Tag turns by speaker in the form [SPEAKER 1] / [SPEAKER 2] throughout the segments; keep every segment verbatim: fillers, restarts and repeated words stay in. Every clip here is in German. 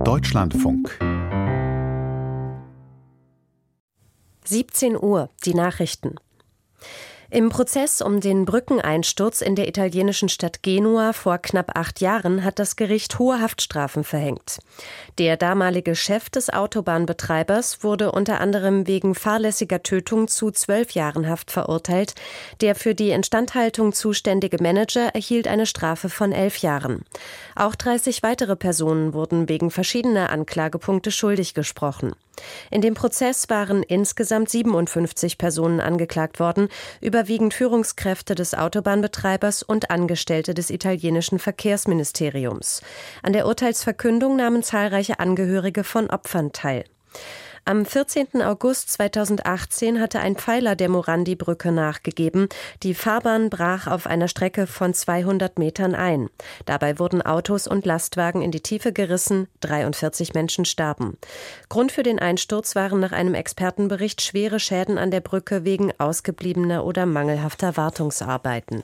[SPEAKER 1] Deutschlandfunk.
[SPEAKER 2] siebzehn Uhr, die Nachrichten. Im Prozess um den Brückeneinsturz in der italienischen Stadt Genua vor knapp acht Jahren hat das Gericht hohe Haftstrafen verhängt. Der damalige Chef des Autobahnbetreibers wurde unter anderem wegen fahrlässiger Tötung zu zwölf Jahren Haft verurteilt. Der für die Instandhaltung zuständige Manager erhielt eine Strafe von elf Jahren. Auch dreißig weitere Personen wurden wegen verschiedener Anklagepunkte schuldig gesprochen. In dem Prozess waren insgesamt siebenundfünfzig Personen angeklagt worden, überwiegend Führungskräfte des Autobahnbetreibers und Angestellte des italienischen Verkehrsministeriums. An der Urteilsverkündung nahmen zahlreiche Angehörige von Opfern teil. Am vierzehnten August zweitausendachtzehn hatte ein Pfeiler der Morandi-Brücke nachgegeben. Die Fahrbahn brach auf einer Strecke von zweihundert Metern ein. Dabei wurden Autos und Lastwagen in die Tiefe gerissen, dreiundvierzig Menschen starben. Grund für den Einsturz waren nach einem Expertenbericht schwere Schäden an der Brücke wegen ausgebliebener oder mangelhafter Wartungsarbeiten.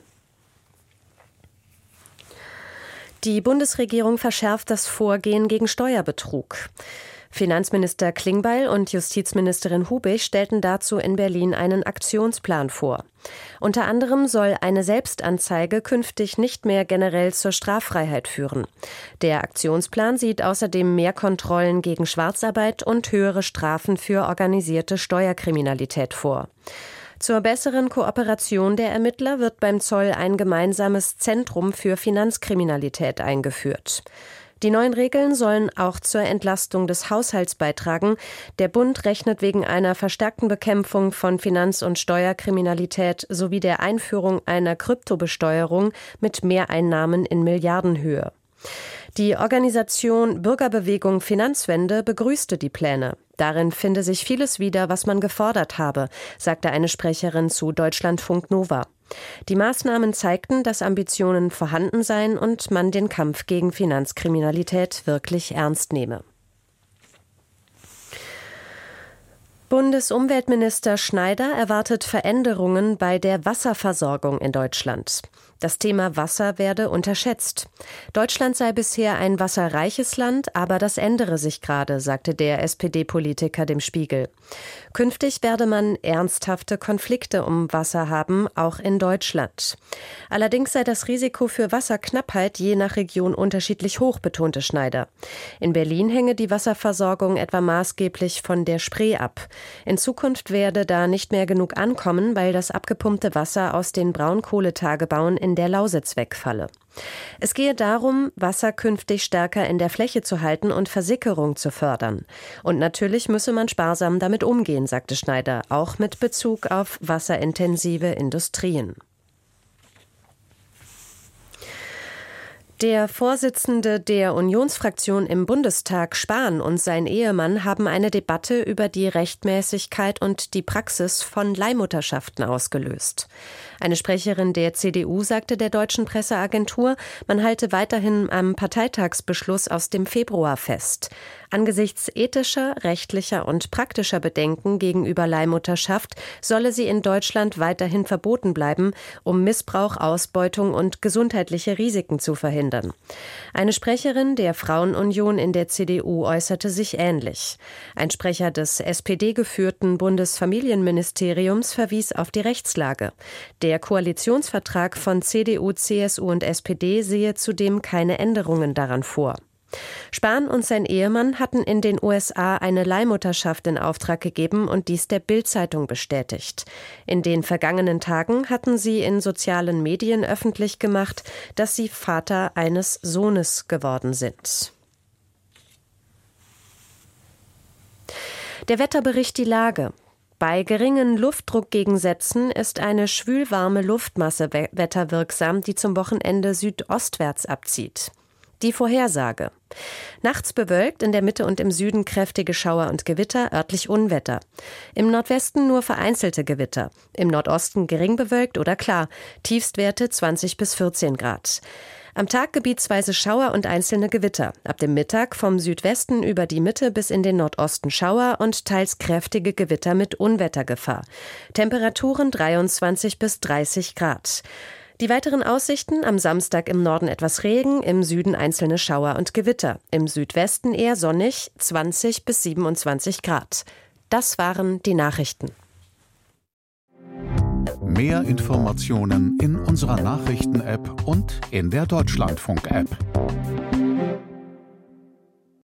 [SPEAKER 2] Die Bundesregierung verschärft das Vorgehen gegen Steuerbetrug. Finanzminister Klingbeil und Justizministerin Hubig stellten dazu in Berlin einen Aktionsplan vor. Unter anderem soll eine Selbstanzeige künftig nicht mehr generell zur Straffreiheit führen. Der Aktionsplan sieht außerdem mehr Kontrollen gegen Schwarzarbeit und höhere Strafen für organisierte Steuerkriminalität vor. Zur besseren Kooperation der Ermittler wird beim Zoll ein gemeinsames Zentrum für Finanzkriminalität eingeführt. Die neuen Regeln sollen auch zur Entlastung des Haushalts beitragen. Der Bund rechnet wegen einer verstärkten Bekämpfung von Finanz- und Steuerkriminalität sowie der Einführung einer Kryptobesteuerung mit Mehreinnahmen in Milliardenhöhe. Die Organisation Bürgerbewegung Finanzwende begrüßte die Pläne. Darin finde sich vieles wieder, was man gefordert habe, sagte eine Sprecherin zu Deutschlandfunk Nova. Die Maßnahmen zeigten, dass Ambitionen vorhanden seien und man den Kampf gegen Finanzkriminalität wirklich ernst nehme. Bundesumweltminister Schneider erwartet Veränderungen bei der Wasserversorgung in Deutschland. Das Thema Wasser werde unterschätzt. Deutschland sei bisher ein wasserreiches Land, aber das ändere sich gerade, sagte der S P D-Politiker dem Spiegel. Künftig werde man ernsthafte Konflikte um Wasser haben, auch in Deutschland. Allerdings sei das Risiko für Wasserknappheit je nach Region unterschiedlich hoch, betonte Schneider. In Berlin hänge die Wasserversorgung etwa maßgeblich von der Spree ab. In Zukunft werde da nicht mehr genug ankommen, weil das abgepumpte Wasser aus den Braunkohletagebauen in der Lausitz wegfalle. Es gehe darum, Wasser künftig stärker in der Fläche zu halten und Versickerung zu fördern. Und natürlich müsse man sparsam damit umgehen, sagte Schneider, auch mit Bezug auf wasserintensive Industrien. Der Vorsitzende der Unionsfraktion im Bundestag, Spahn, und sein Ehemann haben eine Debatte über die Rechtmäßigkeit und die Praxis von Leihmutterschaften ausgelöst. Eine Sprecherin der C D U sagte der deutschen Presseagentur, man halte weiterhin am Parteitagsbeschluss aus dem Februar fest. Angesichts ethischer, rechtlicher und praktischer Bedenken gegenüber Leihmutterschaft solle sie in Deutschland weiterhin verboten bleiben, um Missbrauch, Ausbeutung und gesundheitliche Risiken zu verhindern. Eine Sprecherin der Frauenunion in der C D U äußerte sich ähnlich. Ein Sprecher des S P D-geführten Bundesfamilienministeriums verwies auf die Rechtslage. Der Koalitionsvertrag von C D U, C S U und S P D sehe zudem keine Änderungen daran vor. Spahn und sein Ehemann hatten in den U S A eine Leihmutterschaft in Auftrag gegeben und dies der Bild-Zeitung bestätigt. In den vergangenen Tagen hatten sie in sozialen Medien öffentlich gemacht, dass sie Vater eines Sohnes geworden sind. Der Wetterbericht die Lage. Bei geringen Luftdruckgegensätzen ist eine schwülwarme Luftmasse wetterwirksam, die zum Wochenende südostwärts abzieht. Die Vorhersage. Nachts bewölkt, in der Mitte und im Süden kräftige Schauer und Gewitter, örtlich Unwetter. Im Nordwesten nur vereinzelte Gewitter. Im Nordosten gering bewölkt oder klar. Tiefstwerte zwanzig bis vierzehn Grad. Am Tag gebietsweise Schauer und einzelne Gewitter. Ab dem Mittag vom Südwesten über die Mitte bis in den Nordosten Schauer und teils kräftige Gewitter mit Unwettergefahr. Temperaturen dreiundzwanzig bis dreißig Grad. Die weiteren Aussichten: am Samstag im Norden etwas Regen, im Süden einzelne Schauer und Gewitter. Im Südwesten eher sonnig, zwanzig bis siebenundzwanzig Grad. Das waren die Nachrichten.
[SPEAKER 1] Mehr Informationen in unserer Nachrichten-App und in der Deutschlandfunk-App.